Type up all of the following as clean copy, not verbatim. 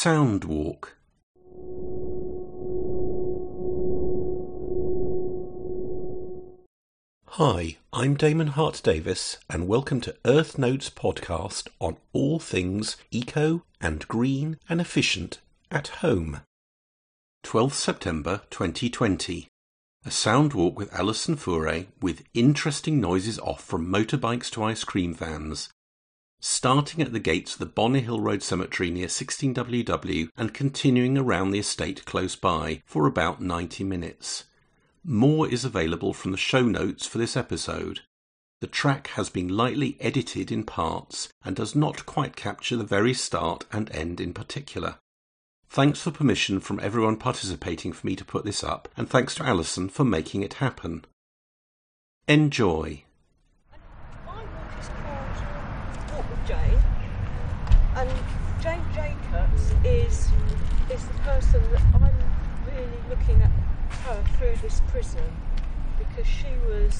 Sound Walk. Hi, I'm Damon Hart-Davis, and welcome to Earth Notes podcast on all things eco and green and efficient at home. 12th September 2020. A sound walk with Alison Fouré with interesting noises off from motorbikes to ice cream vans. Starting at the gates of the Bonner Hill Road Cemetery near 16WW and continuing around the estate close by for about 90 minutes. More is available from the show notes for this episode. The track has been lightly edited in parts and does not quite capture the very start and end in particular. Thanks for permission from everyone participating for me to put this up, and thanks to Alison for making it happen. Enjoy. My walk is called Walk with Jane, and Jane Jacobs is the person that I'm really looking at her through this prism, because she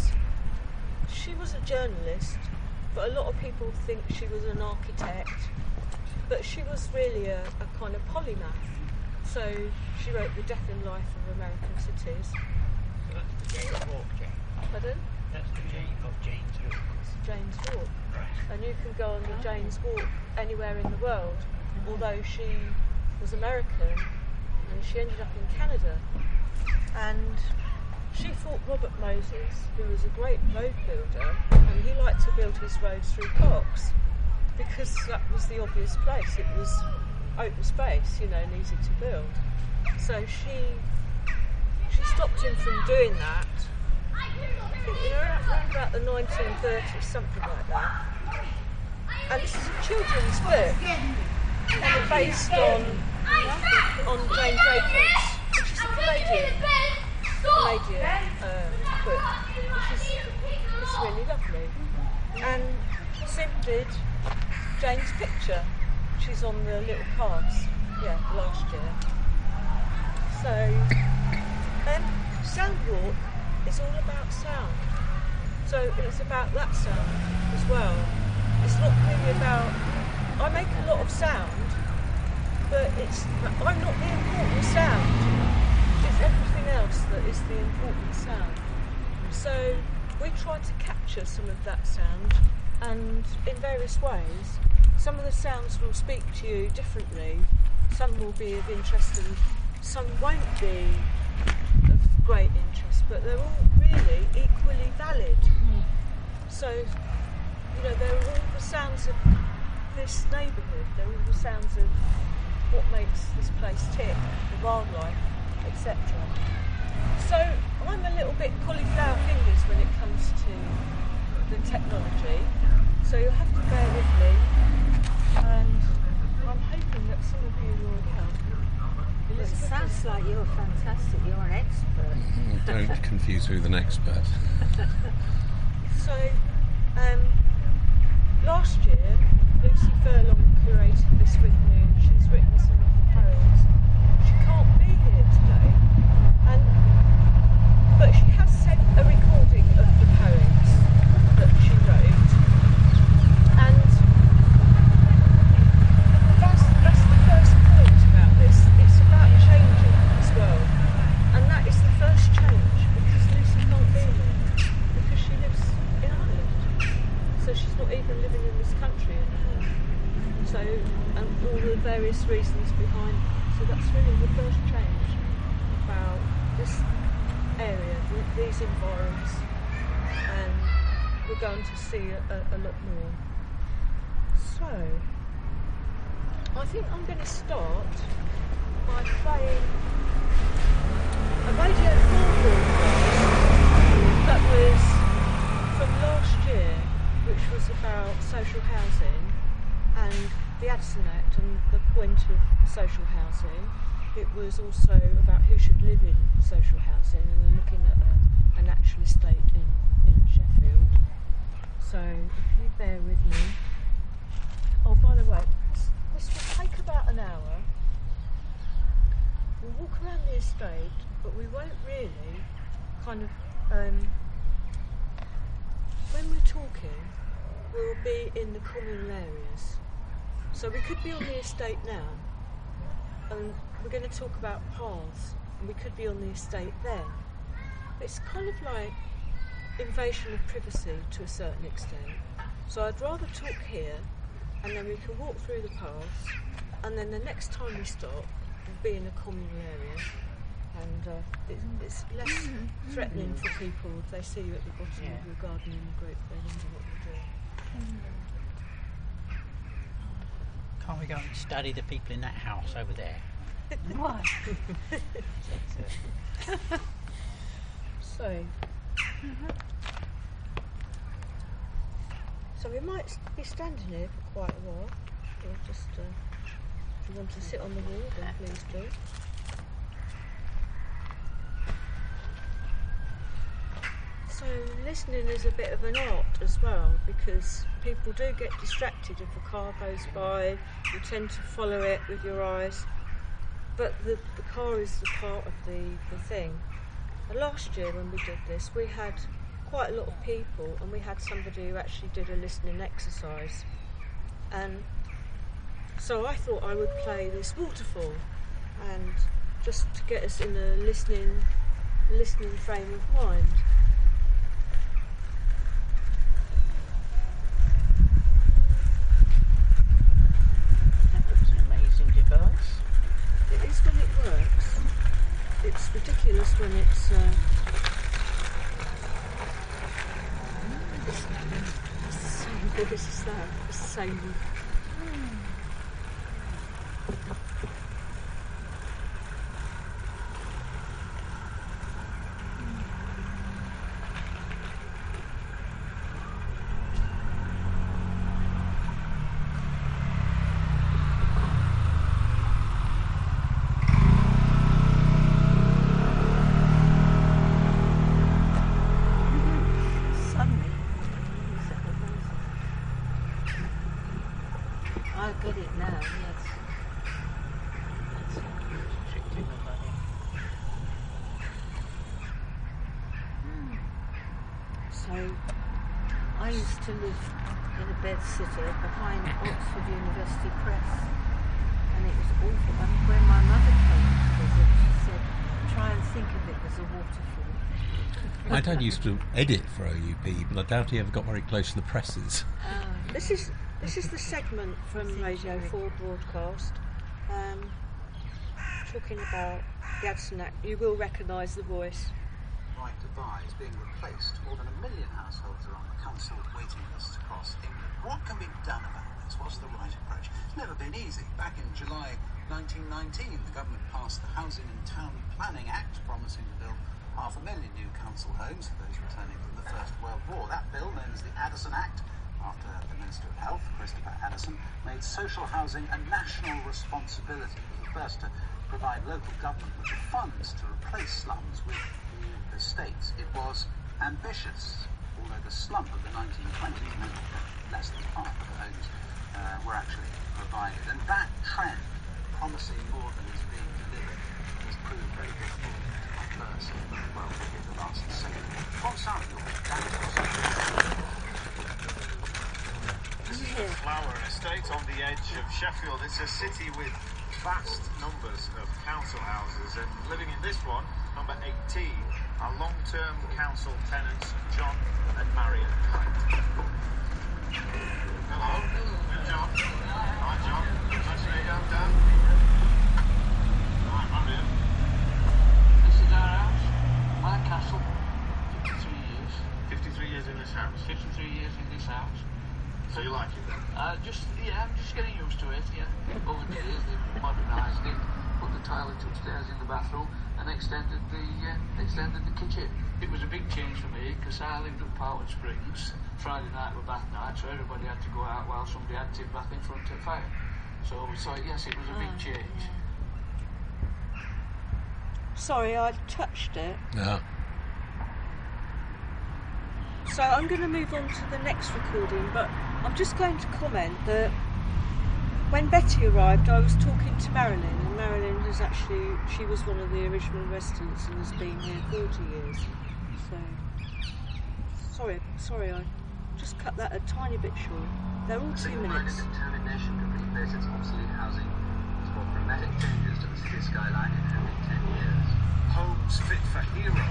was a journalist, but a lot of people think she was an architect, but she was really a kind of polymath. So she wrote The Death and Life of American Cities. So that's the Jane's Walk, Jane. Pardon? That's the Jane of Jane's Walk. It's Jane's Walk. Right. And you can go on the Jane's Walk anywhere in the world, although she was American and she ended up in Canada. And she thought Robert Moses, who was a great road builder, and he liked to build his roads through parks because that was the obvious place. It was open space, and easy to build. So she stopped him from doing that. I think around about the 1930s, something like that. And this is a children's book, and it's based on Jane Jacobs, which is a Canadian book, which is really lovely. And Sim did Jane's picture. She's on the little cards, last year. So, Sound Walk is all about sound. So it's about that sound as well. It's not really about, I make a lot of sound, but I'm not the important sound. It's everything else that is the important sound. So we try to capture some of that sound, and in various ways. Some of the sounds will speak to you differently. Some will be of interest and some won't be of great interest, but they're all really equally valid. So, they're all the sounds of this neighbourhood. They're all the sounds of what makes this place tick, the wildlife, etc. So I'm a little bit cauliflower fingers when it comes to the technology, so you'll have to bear with me, and I'm hoping that some of you will help. It sounds like you're fantastic, you're an expert. Don't confuse me with an expert. So, last year, Lucy Furlong curated this with me, and she's written some of the poems. She can't be here today, but she has sent a recording of the poems that she wrote, and that's the first point about this. It's about changing as well, and that is the first change, because Lucy can't be here, because she lives in Ireland, so she's not even living in this country anymore. So, and all the various reasons behind that. So that's really the first change about this area, these environs, and we're going to see a lot more. So, I think I'm going to start by playing a Radio 4 broadcast that was from last year, which was about social housing and the Addison Act and the point of social housing. It was also about who should live in social housing, and they're looking at an actual estate in Sheffield. So if you bear with me. Oh, by the way, this will take about an hour. We'll walk around the estate, but we won't really kind of, when we're talking, we'll be in the communal areas. So we could be on the estate now, and we're going to talk about paths, and we could be on the estate then. It's kind of like invasion of privacy to a certain extent. So I'd rather talk here, and then we can walk through the paths, and then the next time we stop, we'll be in a communal area, and it's less threatening for people if they see you at the bottom of your garden in a group. They wonder what you're doing. Can't we go and study the people in that house over there? Why? So we might be standing here for quite a while. We'll just, if you want to sit on the wall, then please do. So listening is a bit of an art as well, because people do get distracted if a car goes by. You tend to follow it with your eyes, but the car is the part of the thing. And last year when we did this, we had quite a lot of people, and we had somebody who actually did a listening exercise. And so I thought I would play this waterfall, and just to get us in a listening frame of mind. That looks an amazing device. It is when it works. It's ridiculous when it's the same voice as that. It's the same. I get it now, yes. So, I used to live in a bedsitter behind Oxford University Press, and it was awful. And when my mother came to visit, she said, try and think of it as a waterfall. My dad used to edit for OUP, but I doubt he ever got very close to the presses. This is the segment from Radio 4 broadcast, talking about the Addison Act. You will recognise the voice. Right to buy is being replaced. More than 1 million households are on the council waiting lists across England. What can be done about this? What's the right approach? It's never been easy. Back in July 1919, the government passed the Housing and Town Planning Act, promising to build 500,000 new council homes for those returning from the First World War. That bill, known as the Addison Act, after the Minister of Health, Christopher Addison, made social housing a national responsibility. It was the first to provide local government with the funds to replace slums with new estates. It was ambitious, although the slump of the 1920s meant that less than half of the homes were actually provided. And that trend, promising more than is being delivered, has proved very difficult to reverse in the last century. From Southall, This is the Flower Estate on the edge of Sheffield. It's a city with vast numbers of council houses, and living in this one, number 18, are long-term council tenants John and Marion Kite. Hello, I'm John. Hi John. Nice to meet you. I'm Dan. Hi Marion. This is our house, my castle. 53 years. 53 years in this house. 53 years in this house. So you like it then? I'm just getting used to it, yeah. Over the years, they've modernised it, put the toilet upstairs in the bathroom, and extended the kitchen. It was a big change for me, because I lived at Powell Springs. Friday night were bath night, so everybody had to go out while somebody had to bath in front of the fire. So yes, it was a big change. Sorry, I touched it. Yeah. So I'm going to move on to the next recording, but I'm just going to comment that when Betty arrived, I was talking to Marilyn, and Marilyn she was one of the original residents and has been here 40 years. So, sorry, I just cut that a tiny bit short. They're all 2 minutes. determination to replace its obsolete housing has brought dramatic changes to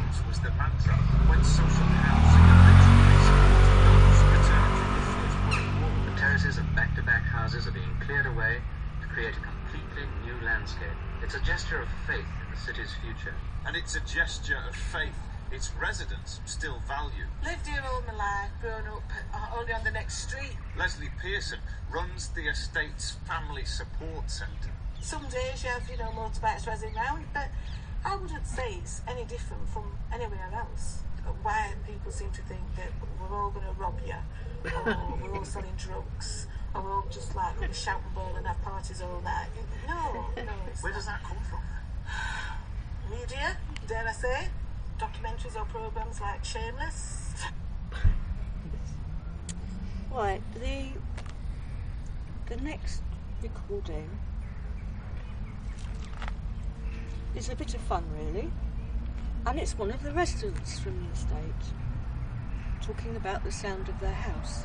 homes was the mantra when social housing originally supported those returned from the First World War. The terraces of back-to-back houses are being cleared away to create a completely new landscape. It's a gesture of faith in the city's future. And it's a gesture of faith its residents still value. Lived here all my life, grown up only on the next street. Leslie Pearson runs the estate's family support centre. Some days you have, motorbikes razzing round, but I wouldn't say it's any different from anywhere else. Why people seem to think that we're all going to rob you, or we're all selling drugs, or we're all just like going to shout and bawl and have parties all night. No, it's Where does that come from? Media, dare I say? Documentaries or programmes like Shameless. Right, the next recording is a bit of fun, really, and it's one of the residents from the estate talking about the sound of their house.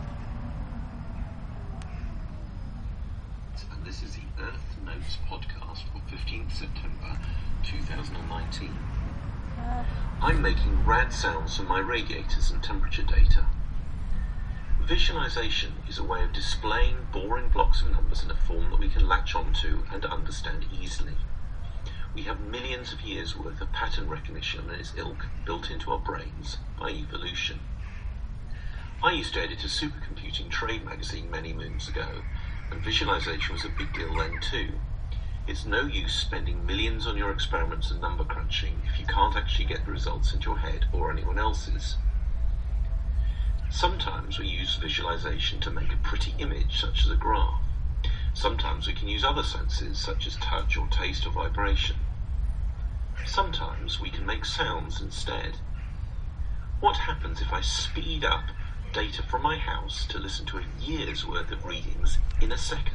And this is the Earth Notes podcast for 15th September 2019. I'm making rad sounds from my radiators and temperature data. Visualization is a way of displaying boring blocks of numbers in a form that we can latch onto and understand easily. We have millions of years' worth of pattern recognition and its ilk built into our brains by evolution. I used to edit a supercomputing trade magazine many moons ago, and visualization was a big deal then too. It's no use spending millions on your experiments and number crunching if you can't actually get the results into your head or anyone else's. Sometimes we use visualization to make a pretty image, such as a graph. Sometimes we can use other senses, such as touch or taste or vibration. Sometimes we can make sounds instead. What happens if I speed up data from my house to listen to a year's worth of readings in a second?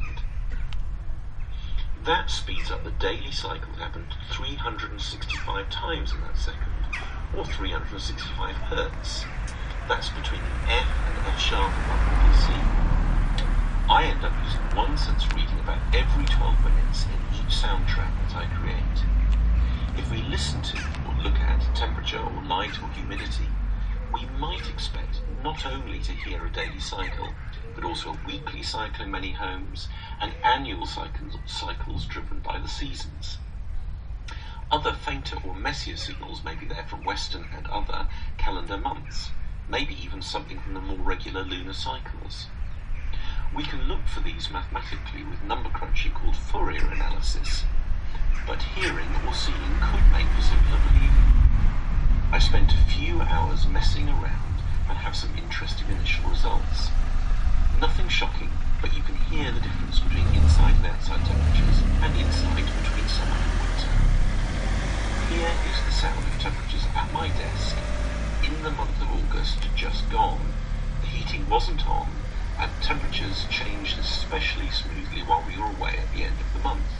That speeds up the daily cycle that happened 365 times in that second, or 365 hertz. That's between F and F sharp above the C. I end up using one sense reading about every 12 minutes in each soundtrack that I create. If we listen to or look at temperature or light or humidity, we might expect not only to hear a daily cycle, but also a weekly cycle in many homes, and annual cycles driven by the seasons. Other fainter or messier signals may be there from Western and other calendar months, maybe even something from the more regular lunar cycles. We can look for these mathematically with number crunching called Fourier analysis, but hearing or seeing could make for simpler believing. I spent a few hours messing around and have some interesting initial results. Nothing shocking, but you can hear the difference between inside and outside temperatures, and inside between summer and winter. Here is the sound of temperatures at my desk in the month of August just gone. The heating wasn't on, and temperatures changed especially smoothly while we were away at the end of the month.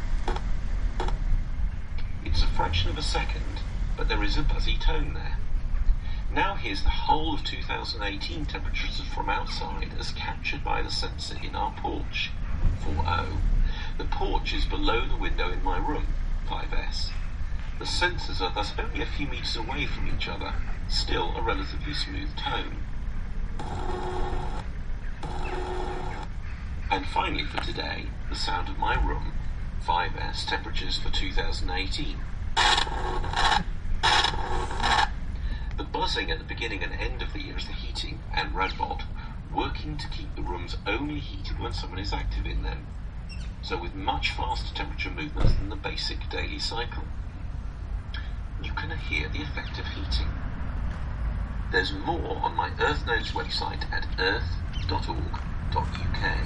It's a fraction of a second, but there is a buzzy tone there. Now here's the whole of 2018 temperatures from outside as captured by the sensor in our porch, 4O. The porch is below the window in my room, 5S. The sensors are thus only a few meters away from each other, still a relatively smooth tone. And finally for today, the sound of my room, 5S, temperatures for 2018. The buzzing at the beginning and end of the year is the heating and Radbot working to keep the rooms only heated when someone is active in them, so with much faster temperature movements than the basic daily cycle. You can hear the effect of heating. There's more on my Earth Notes website at earth.org.uk.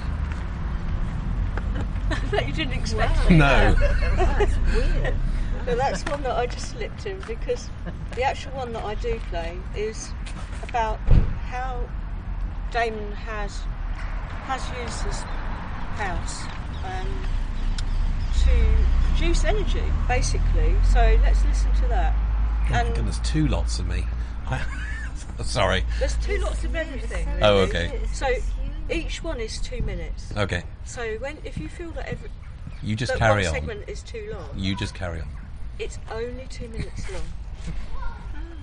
I bet you didn't expect it. No. That's weird. But that's one that I just slipped in because the actual one that I do play is about how Damon has used his house to produce energy, basically. So let's listen to that. Oh my goodness, two lots of me. Sorry. There's two lots of everything. Really. Oh, okay. So each one is 2 minutes. Okay. So if you feel that You just that carry one on. segment is too long, You just carry on. it's only 2 minutes long.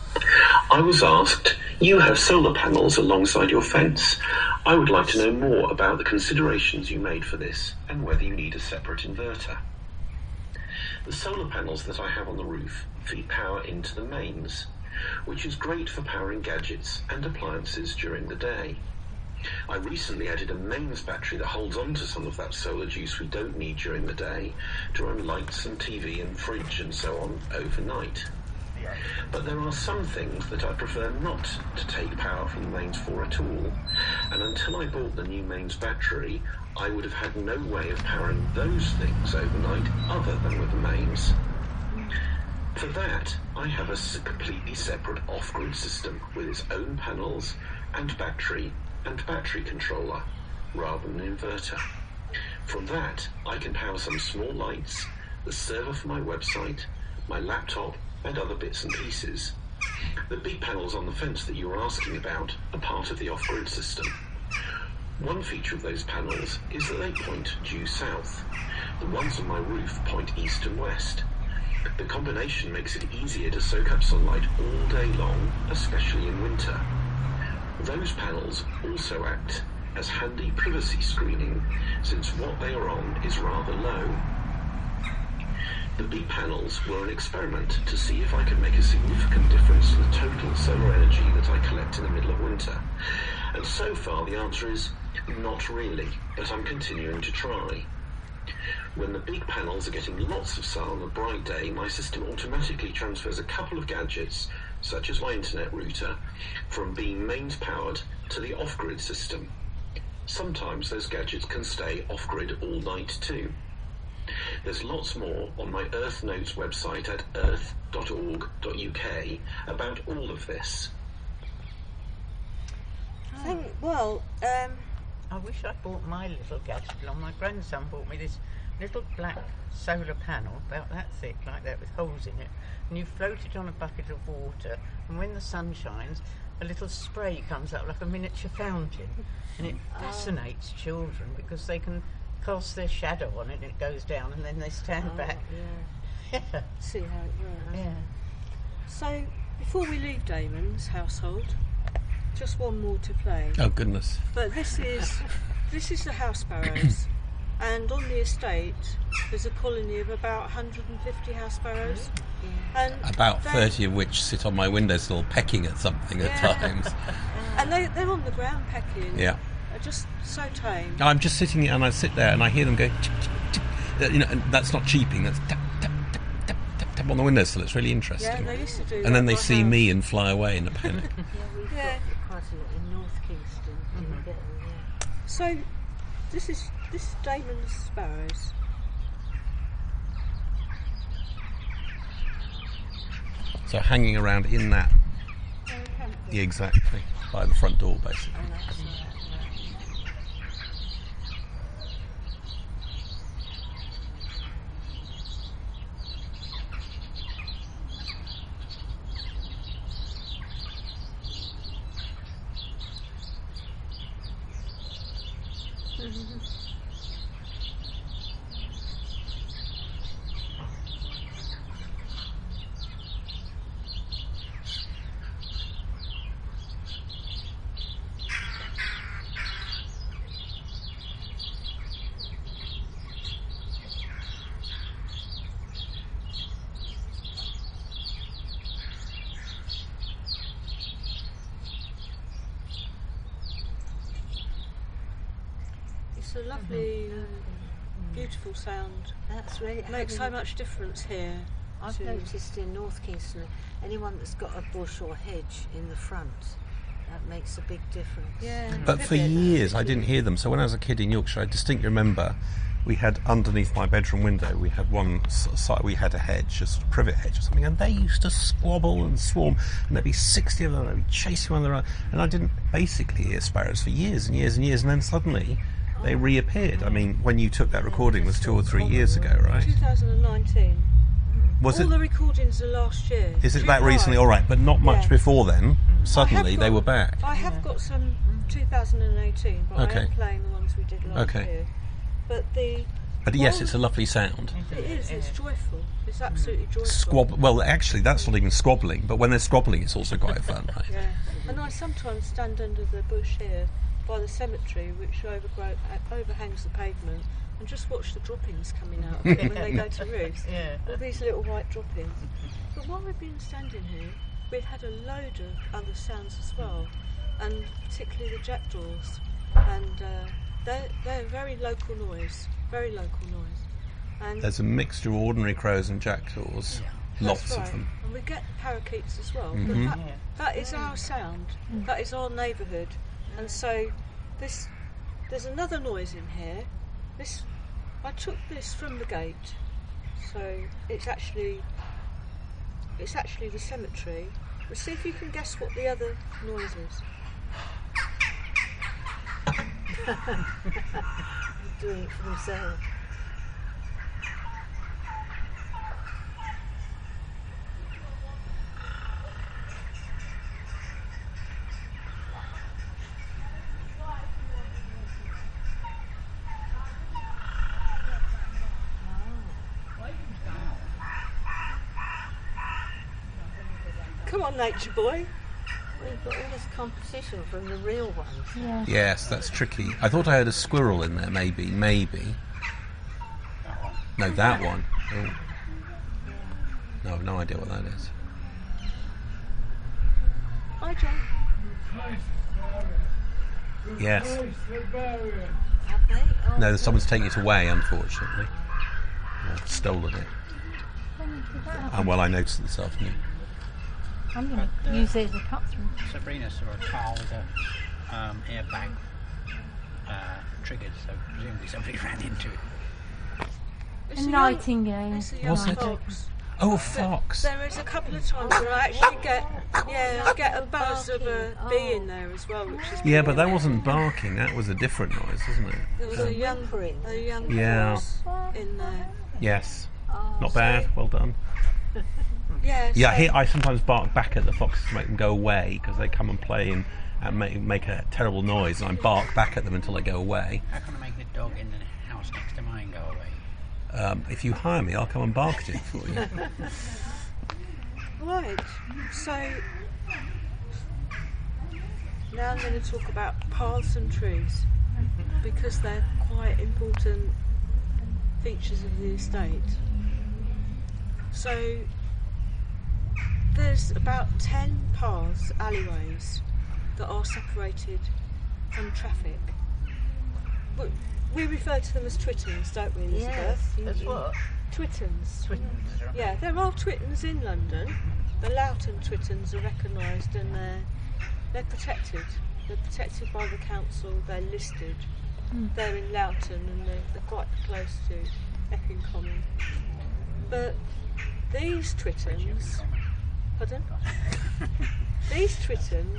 I was asked, you have solar panels alongside your fence. I would like to know more about the considerations you made for this and whether you need a separate inverter. The solar panels that I have on the roof feed power into the mains, which is great for powering gadgets and appliances during the day. I recently added a mains battery that holds on to some of that solar juice we don't need during the day to run lights and TV and fridge and so on overnight. But there are some things that I prefer not to take power from the mains for at all, and until I bought the new mains battery, I would have had no way of powering those things overnight other than with the mains. For that, I have a completely separate off-grid system with its own panels and battery controller, rather than an inverter. From that, I can power some small lights, the server for my website, my laptop, and other bits and pieces. The big panels on the fence that you were asking about are part of the off-grid system. One feature of those panels is that they point due south. The ones on my roof point east and west. The combination makes it easier to soak up sunlight all day long, especially in winter. Those panels also act as handy privacy screening, since what they are on is rather low. The big panels were an experiment to see if I could make a significant difference to the total solar energy that I collect in the middle of winter. And so far the answer is not really, but I'm continuing to try. When the big panels are getting lots of sun on a bright day, my system automatically transfers a couple of gadgets, such as my internet router, from being mains powered to the off-grid system. Sometimes those gadgets can stay off-grid all night too. There's lots more on my Earth Notes website at earth.org.uk about all of this. I wish I'd bought my little gadget along. My grandson bought me this little black solar panel, about that thick, like that, with holes in it, and you float it on a bucket of water, and when the sun shines, a little spray comes up like a miniature fountain, and it fascinates children because they can cast their shadow on it and it goes down, and then they stand back. Yeah. See how it works. Yeah. So, before we leave Damon's household, just one more to play. Oh goodness. But this is the house sparrows, and on the estate there's a colony of about 150 house sparrows. And about 30 of which sit on my windowsill pecking at something at times. And they're on the ground pecking. Yeah. They're just so tame. I'm just sitting and I sit there and I hear them go tick, tick, tick. And that's not cheeping, that's tap, tap, tap, tap, tap, tap on the windowsill. It's really interesting. Yeah, they used to do that. And then they see me and fly away in a panic. We've got quite a lot in North Kingston. You get them, So, this is Damon's sparrows. So hanging around in that, yeah, exactly, by the front door basically. It's a lovely, beautiful sound. That's really Makes so much difference here. I've noticed in North Kingston, anyone that's got a bush or hedge in the front, that makes a big difference. Yeah. But for years I didn't hear them. So when I was a kid in Yorkshire, I distinctly remember we had underneath my bedroom window, we had one side, we had a hedge, a sort of privet hedge or something, and they used to squabble and swarm, and there'd be 60 of them, and they'd be chasing one another, and I didn't basically hear sparrows for years and years and years, and then suddenly they reappeared. I mean, when you took that recording was 2 or 3 years ago, right? 2019. Was All it? the recordings are last year. Is it that recently? All right, but not much Yeah. before then. Suddenly they were back. I have got some 2018, but Okay. I am playing the ones we did last Okay. year. But the But yes, it's a lovely sound. It is. It's joyful. It's absolutely joyful. Well, actually, that's not even squabbling. But when they're squabbling, it's also quite fun, right? Yeah. And I sometimes stand under the bush here by the cemetery, which overhangs the pavement, and just watch the droppings coming out of it when they go to roost. Yeah. All these little white droppings. But while we've been standing here, we've had a load of other sounds as well, and particularly the jackdaws. And they're very local noise. Very local noise. And There's a mixture of ordinary crows and jackdaws. Lots that's of right. them. And we get parakeets as well. Mhm. But that is our sound. That is our neighbourhood. And so there's another noise in here. I took this from the gate. So it's actually the cemetery. But see if you can guess what the other noise is. Doing it for themselves. Come on, nature boy. We've got all this competition from the real ones. Yeah. Yes, that's tricky. I thought I heard a squirrel in there, maybe. No, that one. Oh. No, I've no idea what that is. Hi, John. Yes. Have they? Oh, No, someone's taken it away, unfortunately. Or stolen it. And well, I noticed it this afternoon. I'm going to use it as a cut through. Sabrina saw a car with a airbag triggered, so presumably somebody ran into it. It's A young- nightingale. It's a young Was it? fox. Oh, a fox. There is a couple of times where I actually get a buzz of a bee in there as well, which is Yeah, but that wasn't barking. That was a different noise, wasn't it? there was a young Yeah. fox in there. Yes. Not bad. Well done. Yeah. Yeah, so- I sometimes bark back at the foxes to make them go away because they come and play and make a terrible noise, and I bark back at them until they go away. How can I make the dog in the house next to mine go away? If you hire me, I'll come and bark at it for you. Right. So now I'm going to talk about paths and trees because they're quite important features of the estate. So there's about 10 paths, alleyways, that are separated from traffic. We refer to them as twittons, don't we, Elizabeth? Yes. That's what? Twittons. Twittons. Yeah, there are Twittons in London. The Loughton Twittons are recognised and they're protected. They're protected by the council. They're listed. They're in Loughton and they're quite close to Epping Common. But these Twittons, pardon? These Twittons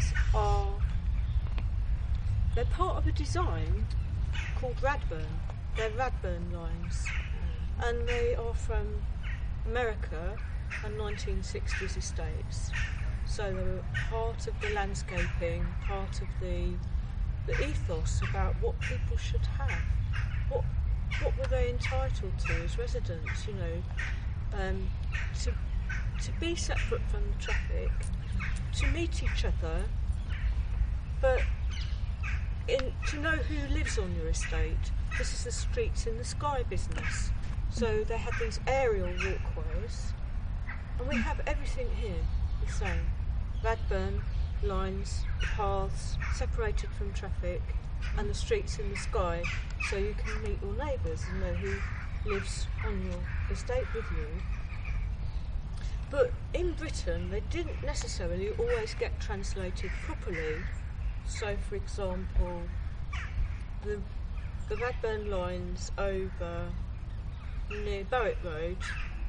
they're part of a design called Radburn. They're Radburn lines, and they are from America and 1960s estates. So they were part of the landscaping, part of the ethos about what people should have. What were they entitled to as residents? You know, to be separate from the traffic, to meet each other, but to know who lives on your estate. This is the streets in the sky business. So they have these aerial walkways, and we have everything here the same. Radburn lines, paths, separated from traffic, and the streets in the sky, so you can meet your neighbours and know who lives on your estate with you. But in Britain, they didn't necessarily always get translated properly. So, for example, the Radburn lines over near Berwick Road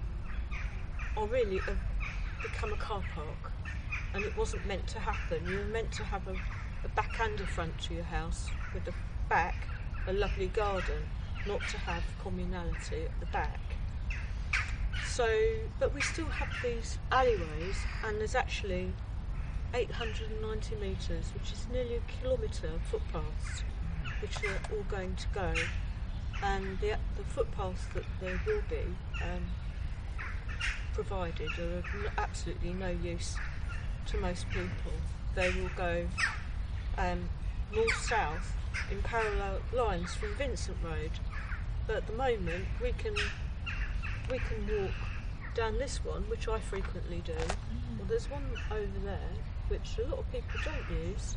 have become a car park, and it wasn't meant to happen. You were meant to have a back and a front to your house, with the back a lovely garden, not to have communality at the back. So, but we still have these alleyways, and there's actually 890 metres, which is nearly a kilometre of footpaths, which are all going to go. and the footpaths that there will be provided are of absolutely no use to most people. They will go north-south in parallel lines from Vincent Road, but at the moment we can walk down this one, which I frequently do. Well, there's one over there which a lot of people don't use,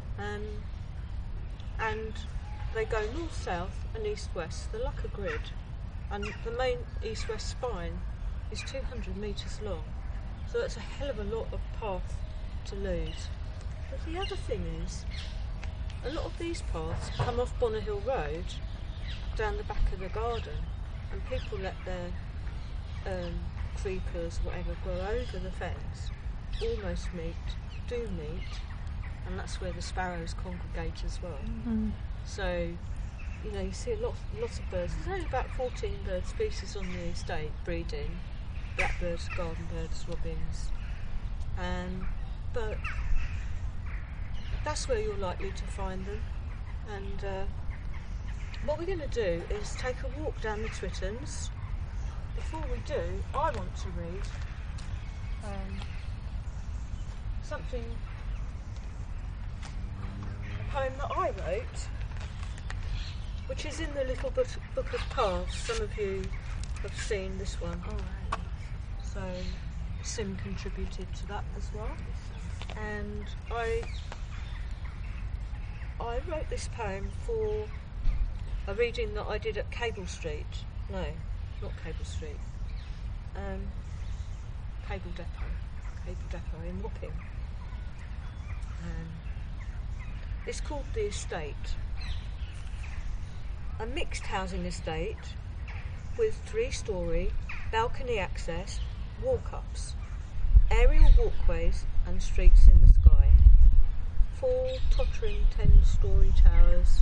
and they go north-south and east-west. They're like a grid, and the main east-west spine is 200 metres long, so that's a hell of a lot of path to lose. But the other thing is, a lot of these paths come off Bonner Hill Road down the back of the garden, and people let their creepers, whatever, grow over the fence, almost meet, and that's where the sparrows congregate as well. Mm. So, you know, you see a lot of birds. There's only about 14 bird species on the estate breeding: blackbirds, garden birds, robins, but that's where you're likely to find them. And what we're going to do is take a walk down the Twittons. Before we do, I want to read a poem that I wrote, which is in the little book of Paths. Some of you have seen this one. So Sim contributed to that as well. And I wrote this poem for a reading that I did at Cable Street. No, not Cable Street. Cable Depot in Wapping. It's called The Estate. A mixed housing estate with 3-storey, balcony access, walk-ups, aerial walkways and streets in the sky. 4 tottering 10-storey towers,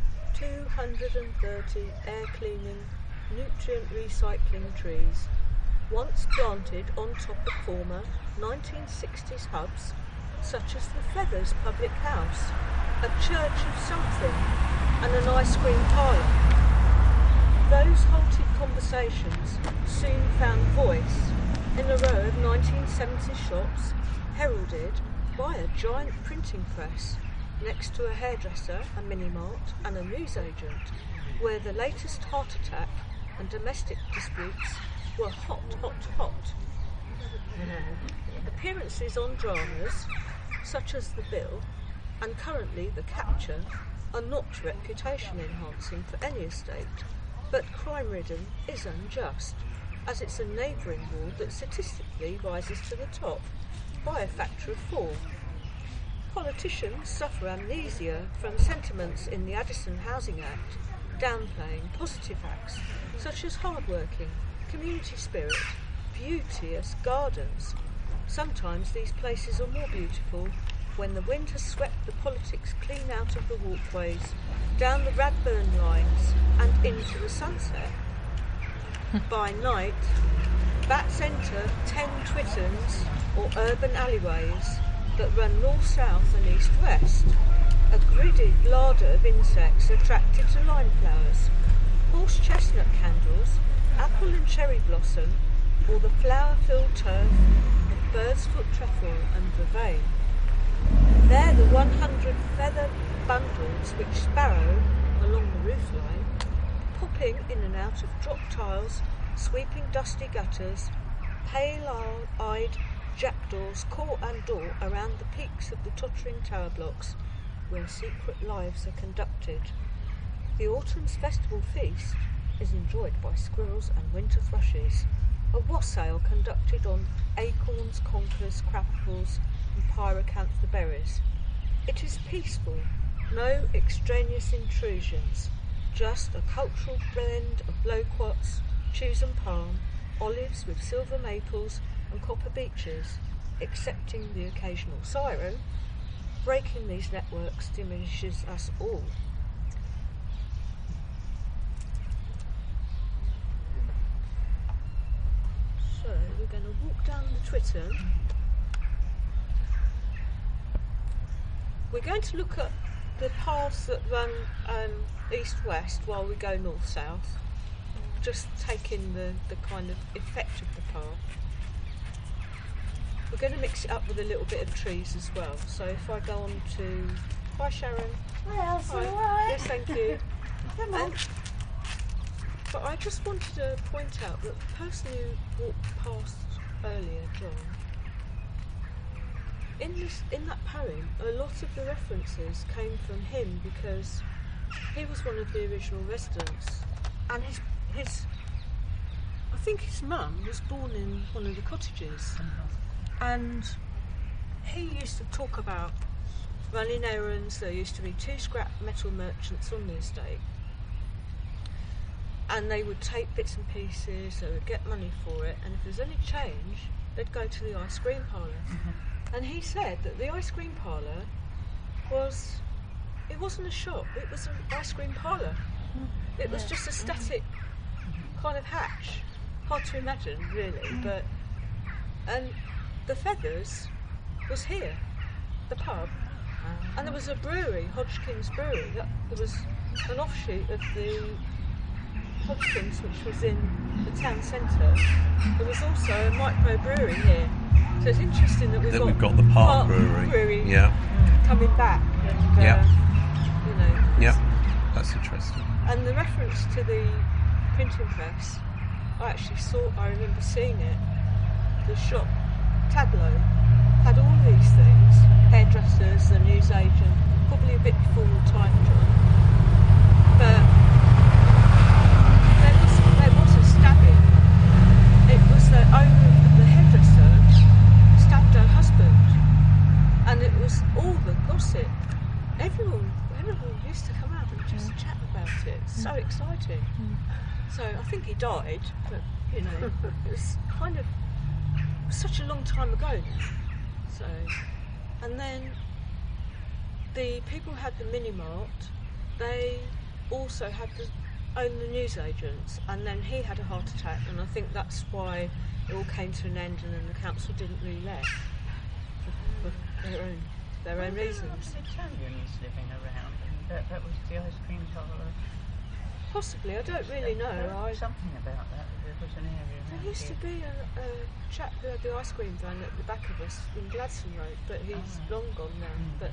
230 air-cleaning, nutrient recycling trees, once planted on top of former 1960s hubs such as the Feathers Public House, a church of something, and an ice cream parlour. Those halted conversations soon found voice in a row of 1970s shops heralded by a giant printing press next to a hairdresser, a mini-mart and a newsagent, where the latest heart attack and domestic disputes were hot. Appearances on dramas such as The Bill and currently The Capture are not reputation enhancing for any estate, but crime-ridden is unjust, as it's a neighbouring ward that statistically rises to the top by a factor of 4. Politicians suffer amnesia from sentiments in the Addison Housing Act, downplaying positive acts such as hard-working, community spirit, beauteous gardens. Sometimes these places are more beautiful when the wind has swept the politics clean out of the walkways, down the Radburn lines and into the sunset. By night, bats enter 10 Twittons or urban alleyways that run north-south and east-west, a gridded larder of insects attracted to lime flowers, horse chestnut candles, apple and cherry blossom, or the flower-filled turf of bird's foot trefoil and vervain. They're the 100 feather bundles which sparrow along the roofline, popping in and out of dropped tiles, sweeping dusty gutters, pale-eyed jackdaws caw and daw around the peaks of the tottering tower blocks where secret lives are conducted. The autumn's festival feast is enjoyed by squirrels and winter thrushes, a wassail conducted on acorns, conkers, crackles and pyracantha berries. It is peaceful, no extraneous intrusions, just a cultural blend of loquats, chews and palm, olives with silver maples and copper beeches, excepting the occasional siren. Breaking these networks diminishes us all. So we're going to walk down the Twitton. We're going to look at the paths that run east-west while we go north-south, just taking the kind of effect of the path. We're going to mix it up with a little bit of trees as well. So if I go on to... Hi Sharon. Hi Elsie, Hi. all right? Yes, thank you. Come on. But I just wanted to point out that the person who walked past earlier, John, in that poem, a lot of the references came from him because he was one of the original residents, and his I think his mum was born in one of the cottages, and he used to talk about running errands. There used to be 2 scrap metal merchants on the estate, and they would take bits and pieces, they would get money for it, and if there's any change, they'd go to the ice cream parlour. And he said that the ice cream parlour it wasn't a shop, it was an ice cream parlour. It was just a static kind of hatch. Hard to imagine, really, but... And the Feathers was here, the pub, and there was a brewery, Hodgkins Brewery. There was an offshoot of the Hodgkins, which was in the town centre. There was also a microbrewery here. So it's interesting that we've got the Park Brewery. Yeah. Coming back. And, you know. Yeah. That's interesting. And the reference to the printing press, I remember seeing it. The shop, Tableau, had all these things. Hairdressers, the newsagent, probably a bit before your time, John. But there was a stabbing. It was the owner of the hairdresser stabbed her husband, and it was all the gossip. Everyone used to come out and just chat about it. It's so exciting. So I think he died, but you know, it was kind of such a long time ago now. So, and then the people who had the mini mart, they also had to own the newsagents, and then he had a heart attack, and I think that's why it all came to an end, and then the council didn't really let for their own reasons. Italians living around, and that was the ice cream parlour. Possibly, I don't really know. Something about that. There was an area around There used to be a chap who had the ice cream van at the back of us in Gladstone Road, but he's long gone now. But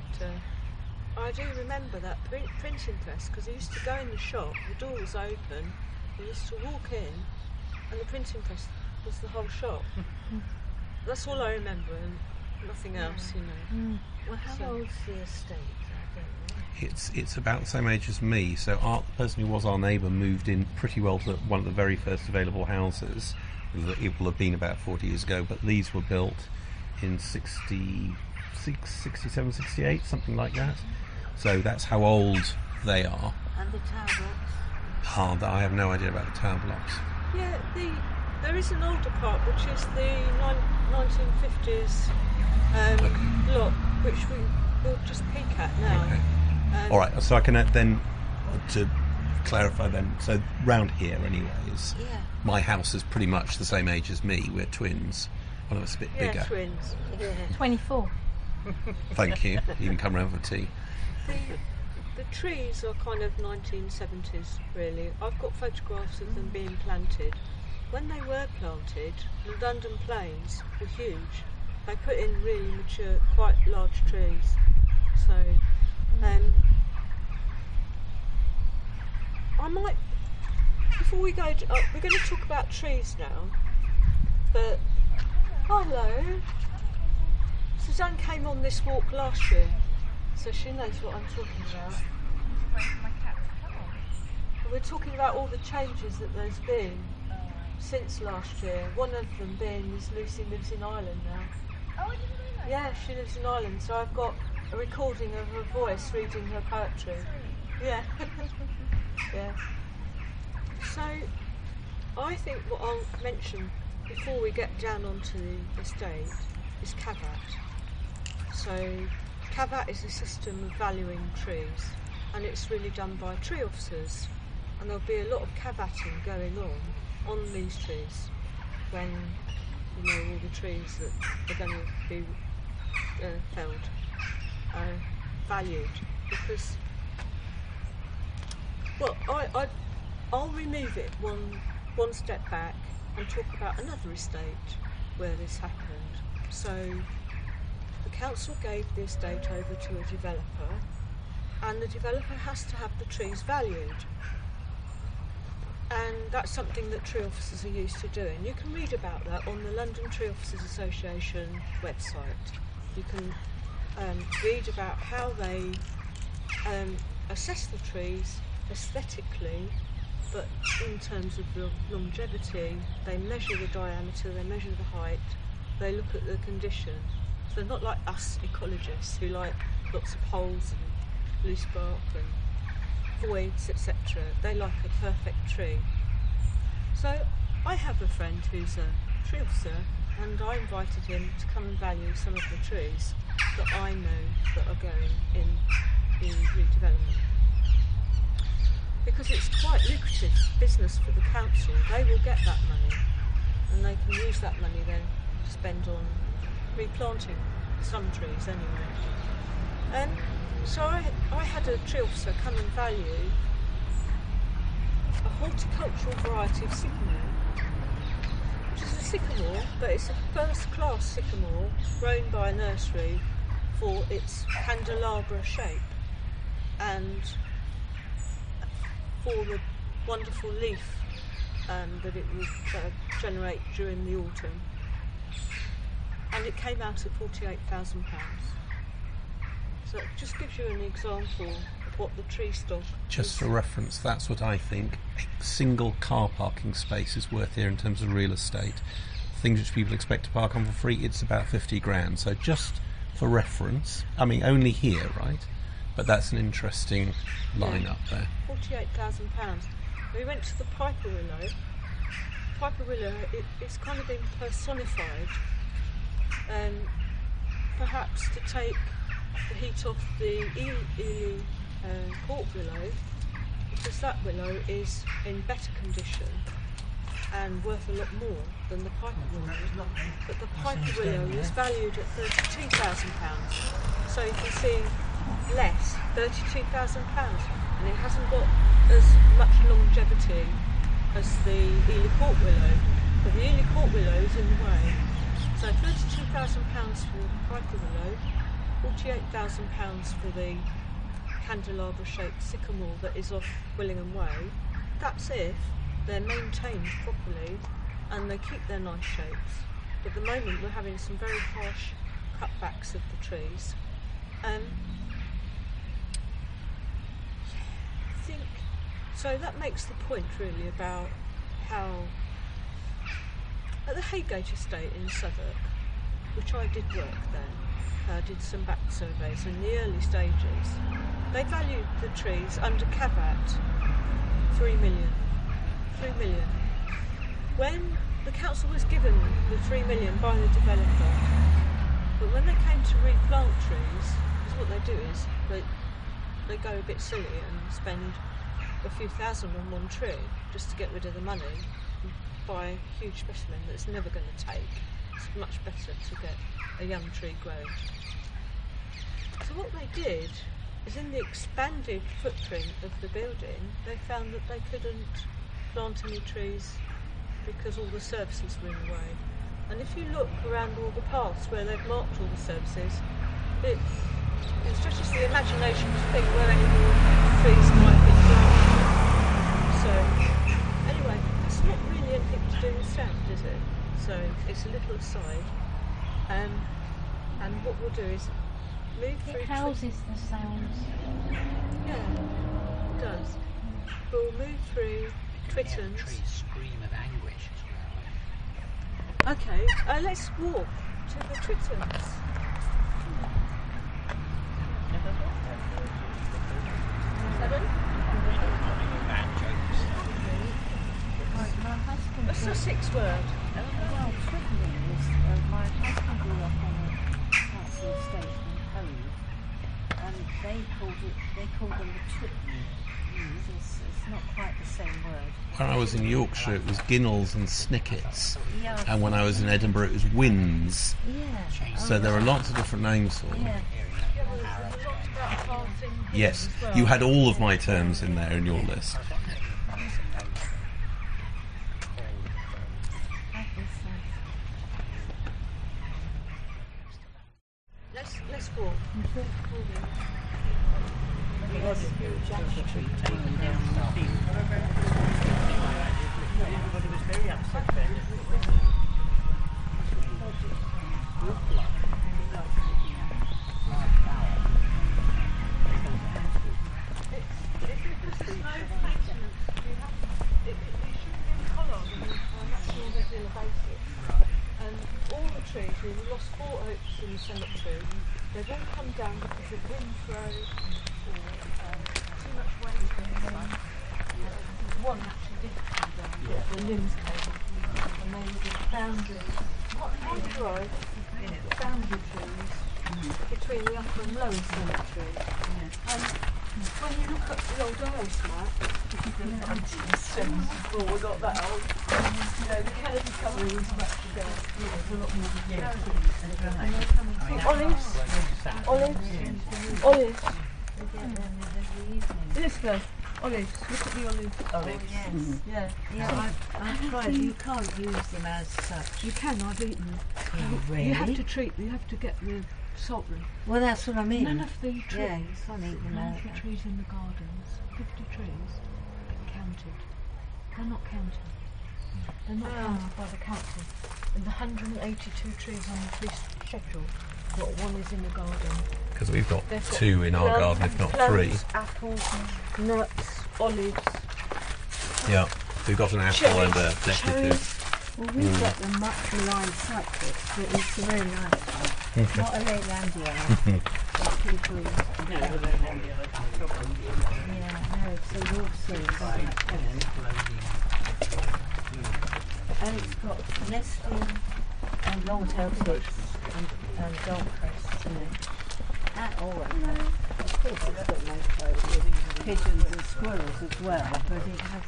I do remember that printing press, because he used to go in the shop, the door was open, he used to walk in, and the printing press was the whole shop. That's all I remember, and nothing else, you know. Well, how old's the estate? I don't know. It's about the same age as me. So the person who was our neighbour moved in pretty well to one of the very first available houses. It will have been about 40 years ago, but these were built in 66, 67, 68, something like that. So that's how old they are. And the tower blocks? I have no idea about the tower blocks. Yeah, there is an older part, which is the 1950s block, which we'll just peek at now. Okay. All right, so I can then, to clarify then, so round here anyways, my house is pretty much the same age as me. We're twins. One of us a bit bigger. Yeah, twins. Yeah. 24. Thank you. You can come round for tea. The trees are kind of 1970s, really. I've got photographs of them being planted. When they were planted, the London plains were huge. They put in really mature, quite large trees. So, I might, before we go, we're going to talk about trees now. But, hello. Suzanne came on this walk last year, so she knows what I'm talking about. We're talking about all the changes that there's been since last year. One of them being is Lucy lives in Ireland now. Oh, I didn't know that. Yeah, she lives in Ireland, so I've got a recording of her voice reading her poetry. Yeah. Yeah. So, I think what I'll mention before we get down onto the estate is Cavat. So, Cavat is a system of valuing trees, and it's really done by tree officers, and there'll be a lot of cavatting going on these trees when, you know, all the trees that are going to be felled are valued. because, well, I'll remove it one step back and talk about another estate where this happened. So the council gave the estate over to a developer, and the developer has to have the trees valued. And that's something that tree officers are used to doing. You can read about that on the London Tree Officers Association website. You can read about how they assess the trees aesthetically, but in terms of the longevity. They measure the diameter, they measure the height, they look at the condition. So they're not like us ecologists who like lots of holes and loose bark and voids, etc. They like a perfect tree. So I have a friend who's a tree officer, and I invited him to come and value some of the trees that I know that are going in redevelopment. Because it's quite lucrative business for the council. They will get that money, and they can use that money then to spend on replanting some trees anyway. So I had a tree officer come and value a horticultural variety of sycamore, which is a sycamore, but it's a first-class sycamore grown by a nursery for its candelabra shape and for the wonderful leaf that it would generate during the autumn. And it came out at £48,000. So it just gives you an example of what the tree stock Just is. for reference, that's what I think a single car parking space is worth here in terms of real estate. Things which people expect to park on for free, it's about 50 grand. So just for reference, I mean, only here, right? But that's an interesting line-up there. £48,000. We went to the Piper Willow. Piper Willow, it's kind of been personified, perhaps to take the heat off the Ely Court Willow, because that willow is in better condition and worth a lot more than the Piper Willow. But the Piper Willow is valued at £32,000. So you can see less, £32,000, and it hasn't got as much longevity as the Ely Court Willow. But the Ely Court Willow is in the way. So £32,000 for the Piper Willow, £48,000 for the candelabra-shaped sycamore that is off Willingham Way. That's if they're maintained properly and they keep their nice shapes. But at the moment we're having some very harsh cutbacks of the trees. I think so. That makes the point really about how at the Haygate estate in Southwark, which I did work there, did some back surveys in the early stages, they valued the trees under caveat 3 million. 3 million. When the council was given the 3 million by the developer, but when they came to replant trees, because what they do is they go a bit silly and spend a few thousand on one tree just to get rid of the money and buy a huge specimen that's never going to take. It's much better to get a young tree grown. So what they did is, in the expanded footprint of the building, they found that they couldn't plant any trees because all the services were in the way. And if you look around all the paths where they've marked all the services, it stretches the imagination to think where any more trees might be planted. So anyway, that's not really anything to do with sound, is it? So it's a little aside. And what we'll do is move through. It houses the sounds. Yeah, it does. We'll move through Twittons. Trees scream of anguish as well. Okay, let's walk to the Twittons. Pardon? My husband. A Sussex word. Well, twiddling is. My husband grew up on a council estate in Hove, and they called them the Tooting. It's not quite the same word. When I was in Yorkshire, it was Ginnells and Snickets, Yeah. and when I was in Edinburgh, it was Wins. Yeah. So there are lots of different names for them. Yeah. Yeah, well, there's a lot about farting Yes, as well. you had all of my terms in there in your list. Let's walk. Everybody was very upset then. All the trees, we lost 4 oaks in the cemetery. They've all come down because of windthrow or too much weight on the side. One actually did come down, the limbs came off, and they were the boundaries. On the drive, the boundary trees between the upper and lower cemetery. And when you look at the old Isles map, this is the 1974, we're not that old. You know, the Kennedy covering is much there. There's a lot more olives. Elizabeth, olives. Look at the olives. Yes. Yeah. Yeah, I've tried. You can't use them as such. You can. I've eaten them. Oh, You have really? to treat. You have to get the salt leaf. Well, that's what I mean. None of the trees. Yeah, you can't eat them None out. of the trees in the gardens. 50 trees counted. They're not counted. They're not counted by the council. And the 182 trees on the police schedule, not one is in the garden. Because we've got They've got 2 in our plums, garden, if not plums, 3. apples, nuts, olives. Yeah, we've got an apple and a decorative. Well, we've got the much maligned cypress, but it's a very nice one. Not a Leylandia, but people. Yeah, no, so you'll see. And it's got nesting and long-tail ticks and dogcrests in it. That always has. Of course, it's got most pigeons and squirrels as well, but it has.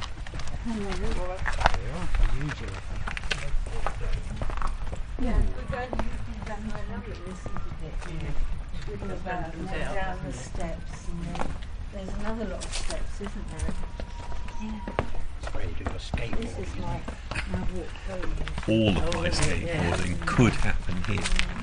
Yeah, we're going to I love it, listen to it. People about down the steps, and there's another lot of steps, isn't there? Yeah. It's where you do your skateboarding. This is my walk home. All of my skateboarding could happen here.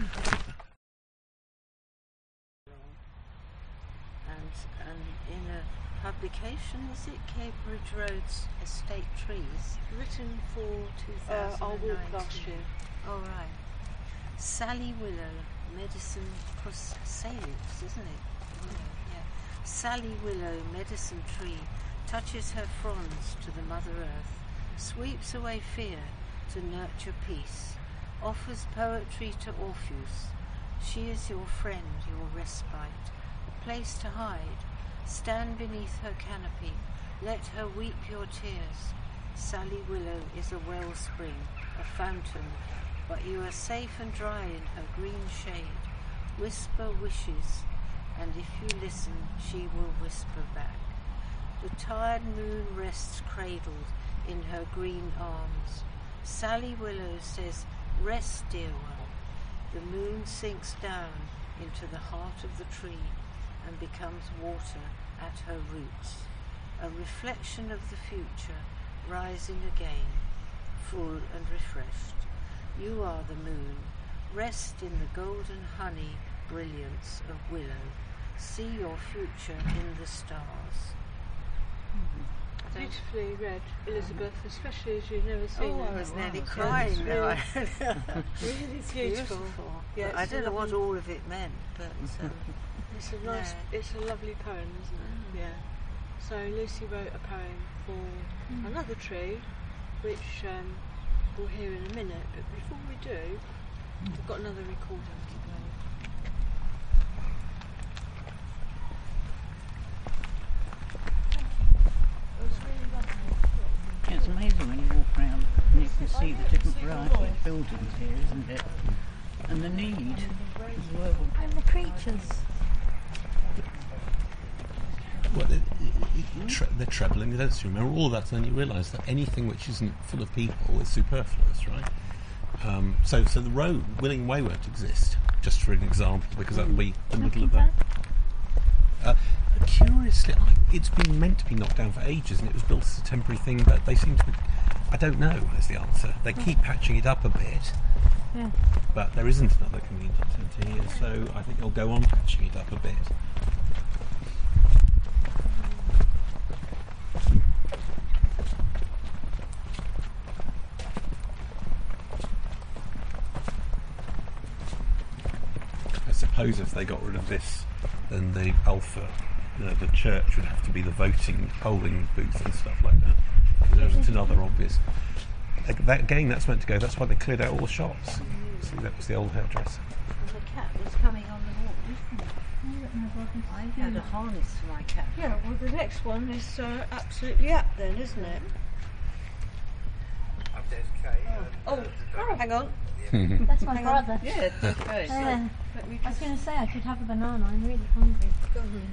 And in a publication, is it Cambridge Road's Estate Trees? Written for 2019. our walk last year. Oh, right. Sally Willow, Medicine Salix, isn't it? Yeah. Sally Willow, medicine tree, touches her fronds to the Mother Earth, sweeps away fear to nurture peace, offers poetry to Orpheus. She is your friend, your respite, a place to hide. Stand beneath her canopy, let her weep your tears. Sally Willow is a wellspring, a fountain, but you are safe and dry in her green shade. Whisper wishes, and if you listen, she will whisper back. The tired moon rests cradled in her green arms. Sally Willow says, "Rest, dear one." The moon sinks down into the heart of the tree and becomes water at her roots, a reflection of the future rising again, full and refreshed. You are the moon. Rest in the golden honey brilliance of willow. See your future in the stars. Beautifully read, Elizabeth, especially as you've never seen Oh, it. I was nearly So crying it's now. really beautiful. Yeah, I it's don't a know what lovely- all of it meant, but It's a nice, No. it's a lovely poem, isn't it? Yeah. So Lucy wrote a poem for another tree, which we'll hear in a minute. But before we do, we've got another recording to play. It was really lovely. It's amazing when you walk around and you can see the different variety of buildings here, isn't it? And the need as well. And the creatures. Well, they're trebling the density. Remember all that, and then you realise that anything which isn't full of people is superfluous, right? So the road, Willing Way, won't exist, just for an example, because that would be the middle of that. Curiously, it's been meant to be knocked down for ages, and it was built as a temporary thing, but they seem to be... I don't know is the answer. They keep patching it up a bit, but there isn't another community centre here, so I think they'll go on patching it up a bit. I suppose if they got rid of this, then the Alpha, the church would have to be the polling booth and stuff like that. There's another obvious. That's meant to go. That's why they cleared out all the shops. See, that was the old hairdresser. And the cat was coming on the walk, wasn't it? I had a harness for my cat. Yeah, well, the next one is absolutely apt then, isn't it? Oh, hang on. That's my brother. Yeah, okay. Let me I was going to say I could have a banana. I'm really hungry. go on.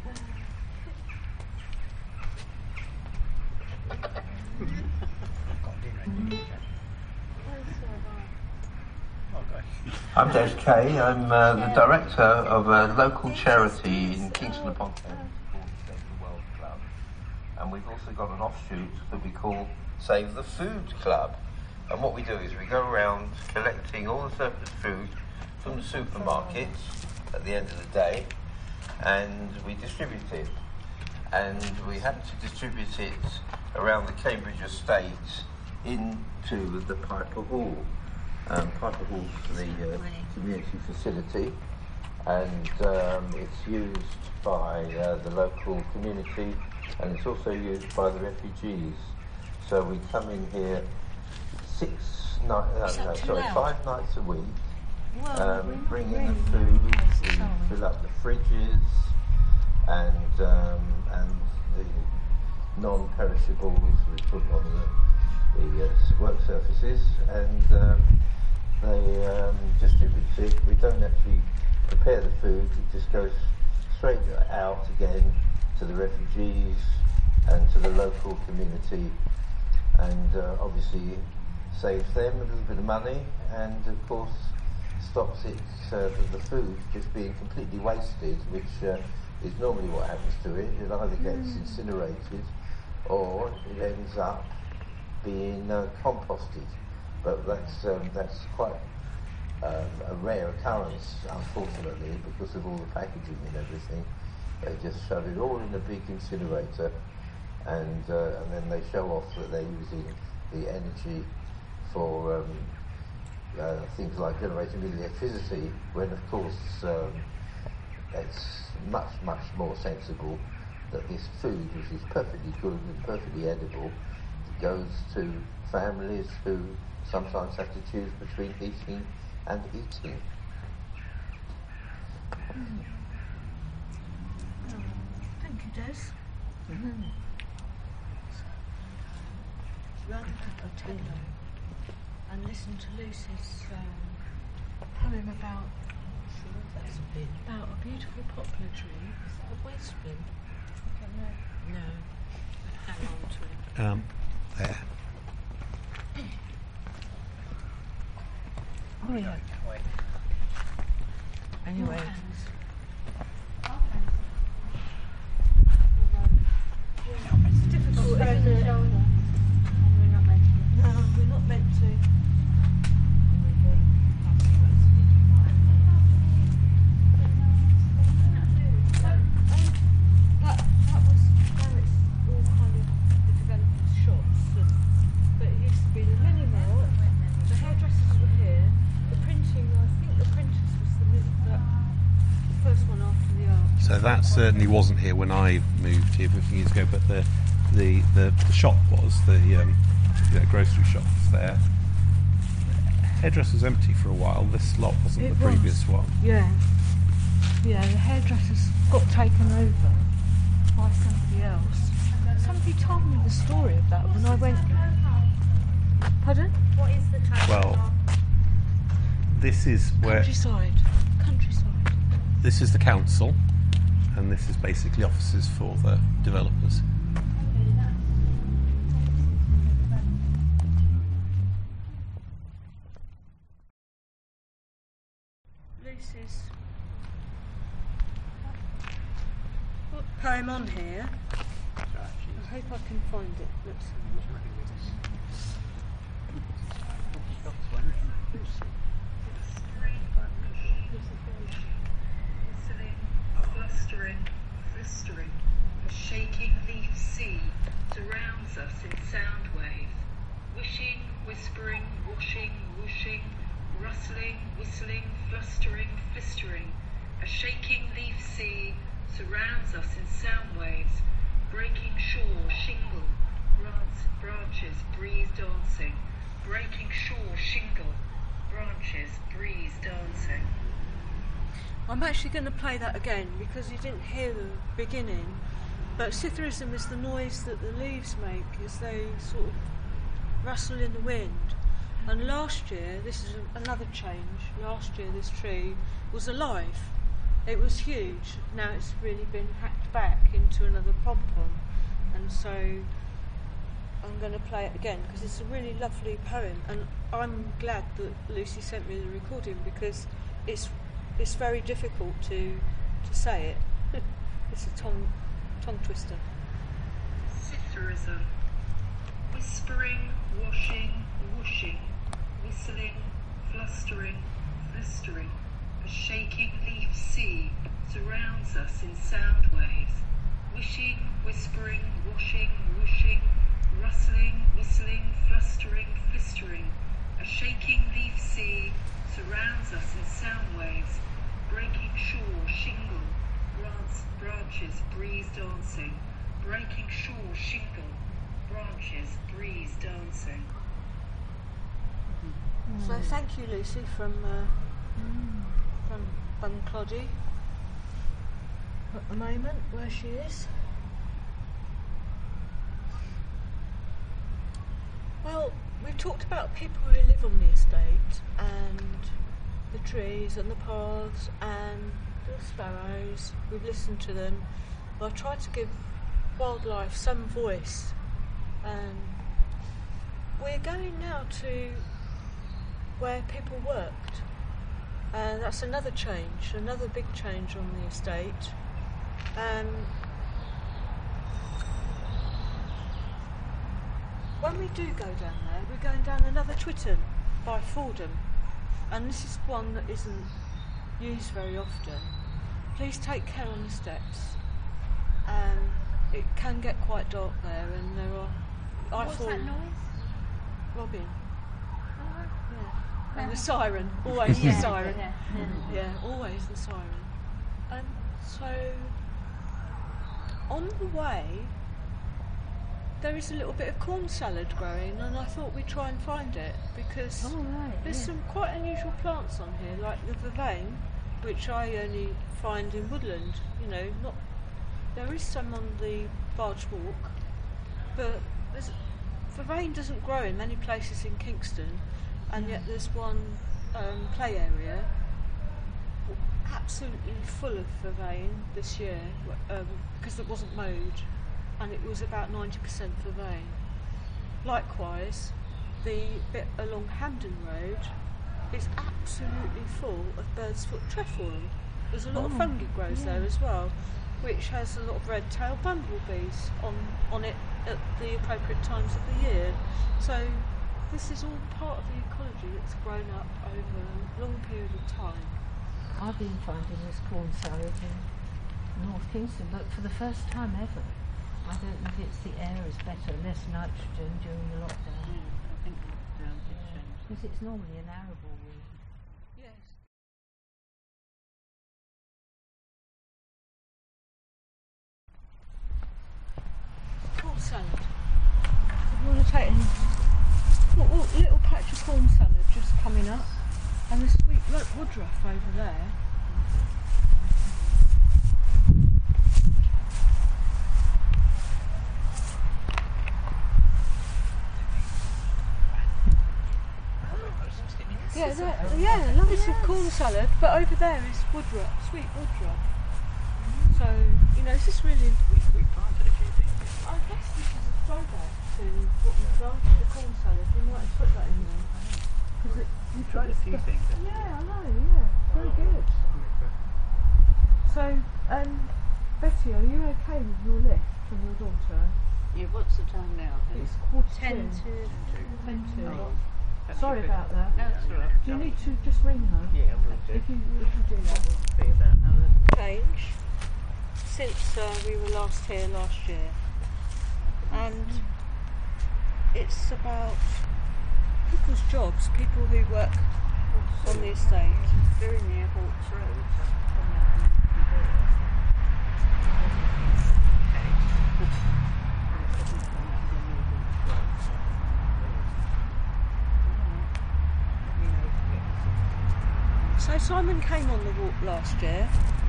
I'm Des Kay. I'm the director of a local charity in Kingston upon Thames called Save the World Club, and we've also got an offshoot that we call Save the Food Club. And what we do is we go around collecting all the surplus food from the supermarkets at the end of the day, and we distribute it. And we happen to distribute it around the Cambridge estate into the Piper Hall. Piper Hall is the community facility, and it's used by the local community, and it's also used by the refugees. So we come in here 5 nights a week, bring in the food, we fill up the fridges, and the non-perishables we put on the work surfaces, and they distribute it. We don't actually prepare the food, it just goes straight out again to the refugees and to the local community, and obviously saves them a little bit of money, and of course stops it the food just being completely wasted, which is normally what happens to it. It either gets incinerated or it ends up being composted. But that's quite a rare occurrence, unfortunately, because of all the packaging and everything. They just shove it all in a big incinerator, and then they show off that they're using the energy for things like generating electricity, when of course it's much more sensible that this food, which is perfectly good and perfectly edible, goes to families who sometimes have to choose between eating and eating. Thank you, Des. Run Otello and listen to Lucy's poem about a beautiful poplar tree. Is that a waste bin? No. Hang on to it. There. Oh yeah. Anyway. It's difficult, isn't it? No, we're not meant to. That was now it's all kind of the developers' shops, but it used to be the mini mart. The hairdressers were here. The printing, I think the printers was the first one after the art. So that certainly wasn't here when I moved here 15 years ago, but the shop was, the grocery shop was there. Hairdresser was empty for a while. This lot wasn't the previous one. Yeah, the hairdressers got taken over by somebody else. Somebody told me the story of that when I went. Pardon? What is the title? Well, this is where Countryside. this is the council, and this is basically offices for the developers. Lucy's poem on here. I hope I can find it. Let's see. Flustering, flistering, a shaking leaf sea surrounds us in sound wave. Wishing, whispering, washing, whooshing, rustling, whistling, flustering, flistering, a shaking leaf sea surrounds us in sound waves. Breaking shore, shingle, branches, breeze dancing. Breaking shore, shingle, branches, breeze dancing. I'm actually going to play that again because you didn't hear the beginning. But Citharism is the noise that the leaves make as they sort of rustle in the wind. And last year, this is another change, last year this tree was alive. It was huge. Now it's really been hacked back into another pom-pom. And so I'm going to play it again because it's a really lovely poem. And I'm glad that Lucy sent me the recording because it's very difficult to say it. It's a tongue twister. Citharism. Whispering, washing, whooshing, whistling, flustering, flistering. A shaking leaf sea surrounds us in sound waves. Wishing, whispering, washing, whooshing, rustling, whistling, flustering, flistering. A shaking leaf sea surrounds us in sound waves. Breaking shore, shingle, branches, breeze dancing. Breaking shore, shingle, branches, breeze dancing. So thank you, Lucy, from Buncloddy at the moment, where she is. Well, we've talked about people who live on the estate and the trees and the paths and the sparrows. We've listened to them. I tried to give wildlife some voice. We're going now to where people worked. And that's another change, another big change on the estate. When we do go down there, we're going down another Twitton by Fordham. And this is one that isn't used very often. Please take care on the steps. It can get quite dark there, and there are... What's that noise? Robin. Yeah. And the siren, always the siren. Yeah, always the siren. And so, on the way, there is a little bit of corn salad growing, and I thought we'd try and find it because there's some quite unusual plants on here, like the vervain, which I only find in woodland. You know, not there is some on the Barge Walk, but vervain doesn't grow in many places in Kingston, and yet there's one play area absolutely full of vervain this year because it wasn't mowed. And it was about 90% vervain. Likewise, the bit along Hampden Road is absolutely full of bird's foot trefoil. There's a lot of fungi grows there as well, which has a lot of red-tailed bumblebees on it at the appropriate times of the year. So this is all part of the ecology that's grown up over a long period of time. I've been finding this corn salad in North Kingston, but for the first time ever. I don't know if it's the air is better, less nitrogen during the lockdown. I think lockdown did change. Because it's normally an arable weed. Yes. Corn salad. If you want to take a little patch of corn salad just coming up, and the sweet woodruff over there. Yeah, lots of corn salad, but over there is woodruff, sweet woodruff. So, you know, this is really... We planted a few things. I guess this is a throwback to what we planted, the corn salad. We might have put that in there. You tried a few things. Yeah, I know, yeah. Very good. So, Betty, are you okay with your lift from your daughter? Yeah, what's the time now? It's 10 to 2. Oh. Sorry about that. No, it's all right. Do you need to just ring her? Yeah, we'll do. If you do that. Be about another. Change since we were last here last year, and it's about people's jobs, people who work on the estate. Very near Hawks Road. So Simon came on the walk last year.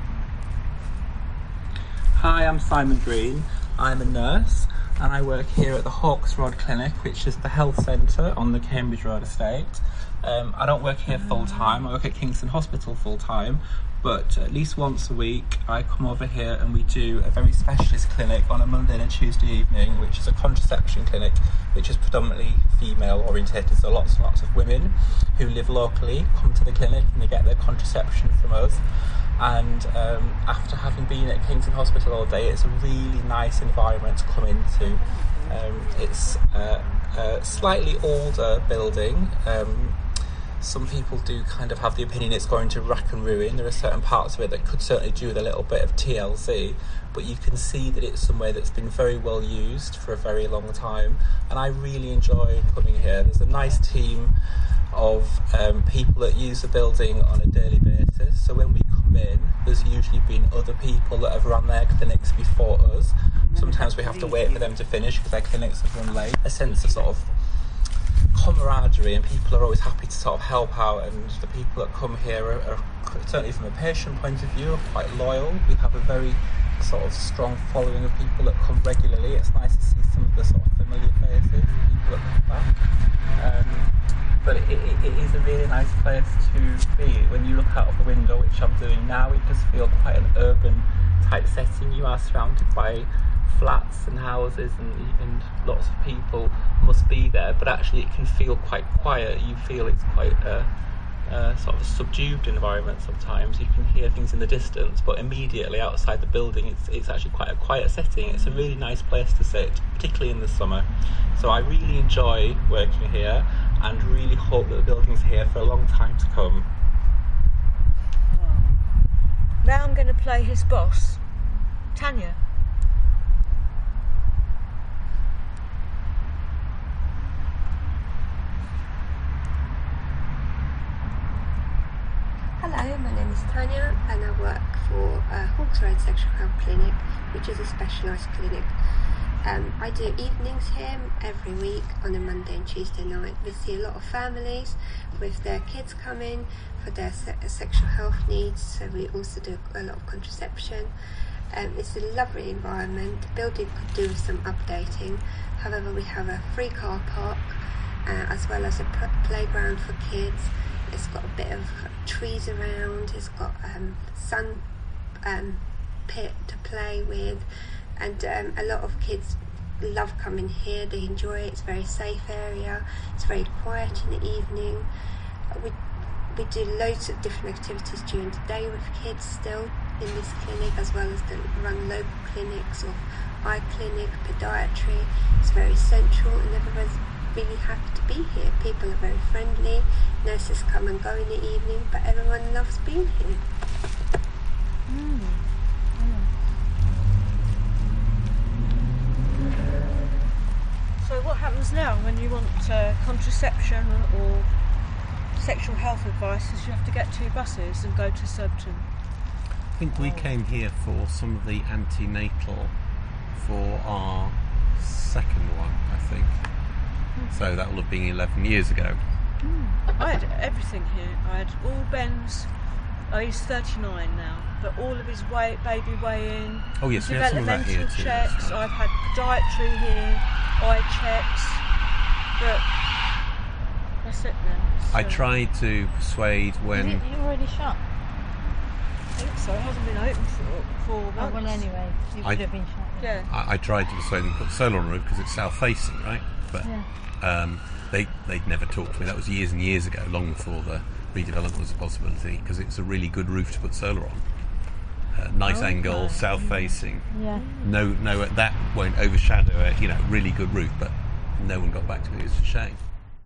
Hi, I'm Simon Green. I'm a nurse and I work here at the Hawks Road Clinic, which is the health centre on the Cambridge Road estate. I don't work here full time, I work at Kingston Hospital full time, but at least once a week I come over here and we do a very specialist clinic on a Monday and a Tuesday evening, which is a contraception clinic which is predominantly female orientated, so lots and lots of women who live locally come to the clinic and they get their contraception from us. And after having been at Kingston Hospital all day, it's a really nice environment to come into. It's a slightly older building. Some people do kind of have the opinion it's going to rack and ruin. There are certain parts of it that could certainly do with a little bit of TLC, but you can see that it's somewhere that's been very well used for a very long time, and I really enjoy coming here. There's a nice team of people that use the building on a daily basis, so when we come in, there's usually been other people that have run their clinics before us. Sometimes we have to wait for them to finish because their clinics have run late. A sense of sort of camaraderie, and people are always happy to sort of help out, and the people that come here are certainly from a patient point of view are quite loyal. We have a very sort of strong following of people that come regularly. It's nice to see some of the sort of familiar faces, people that come back. But it is a really nice place to be. When you look out of the window, which I'm doing now, it does feel quite an urban type setting. You are surrounded by flats and houses and lots of people must be there, but actually it can feel quite quiet. You feel it's quite a sort of a subdued environment sometimes. You can hear things in the distance, but immediately outside the building it's actually quite a quiet setting. It's a really nice place to sit, particularly in the summer. So I really enjoy working here and really hope that the building's here for a long time to come. Now I'm going to play his boss, Tanya. Hello, my name is Tanya and I work for Hawks Road Sexual Health Clinic, which is a specialised clinic. I do evenings here every week on a Monday and Tuesday night. We see a lot of families with their kids coming for their sexual health needs, so we also do a lot of contraception. It's a lovely environment. The building could do with some updating. However, we have a free car park as well as a playground for kids. It's got a bit of trees around, it's got sun pit to play with, and a lot of kids love coming here. They enjoy it. It's a very safe area. It's very quiet in the evening. We do loads of different activities during the day with kids still in this clinic, as well as run local clinics of eye clinic, podiatry. It's very central and everyone's really happy to be here. People are very friendly. Nurses come and go in the evening, but everyone loves being here. So what happens now when you want contraception or sexual health advice is you have to get 2 buses and go to Surbiton? I think we came here for some of the antenatal for our second one, I think. So that will have been 11 years ago. I had everything here. I had all Ben's, he's 39 now, but all of his baby weigh-in, oh yes, we had some of that here too. Checks. I've had podiatry here, eye checks, but that's it now. So. I tried to persuade when... Is it already shut? I think so. It hasn't been open for 4 Oh, months. well, anyway, it would have been shut. Yeah. I tried to persuade them to put solar on the roof because it's south facing, right? But they'd never talked to me. That was years and years ago, long before the redevelopment was a possibility, because it's a really good roof to put solar on. Nice angle, south facing. Yeah. No, that won't overshadow it. You know, really good roof, but no one got back to me. It's a shame.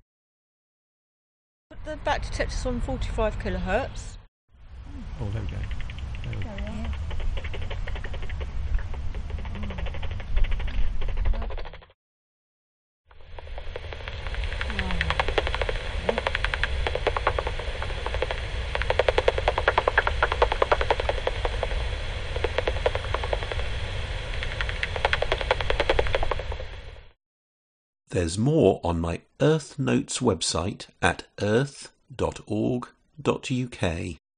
Put the back detectors on 45 kilohertz. Oh, there we go. There we go. There's more on my Earth Notes website at earth.org.uk.